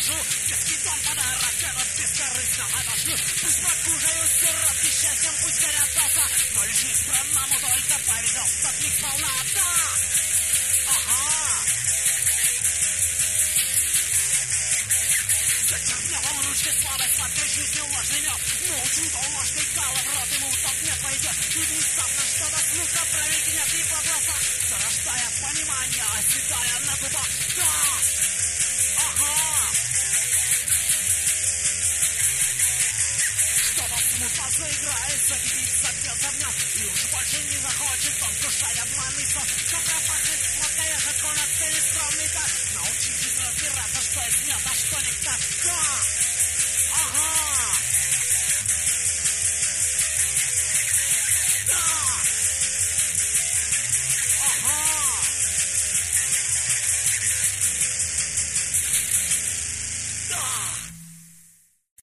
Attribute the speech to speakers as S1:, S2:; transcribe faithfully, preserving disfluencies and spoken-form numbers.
S1: скажу. Детский дом подарок, этот бескорыстно отошлю. Пусть прокушают сироп, и счастьем пусть горят глаза. Но лишь избранному только повезет от них сполна, да. Ага. Затерпела в ручке слабость, сладкой жизнью ложный мед. Научу до ложкой кала, в рот ему тот не пойдет. И внезапно что-то смутно промелькнет его глаза, зарождая понимание, оседая на губах. Да! Ага! Что-то смутно заиграет, загибится, бьется в нем. И уж больше не захочет он кушать обманный сон. Как раз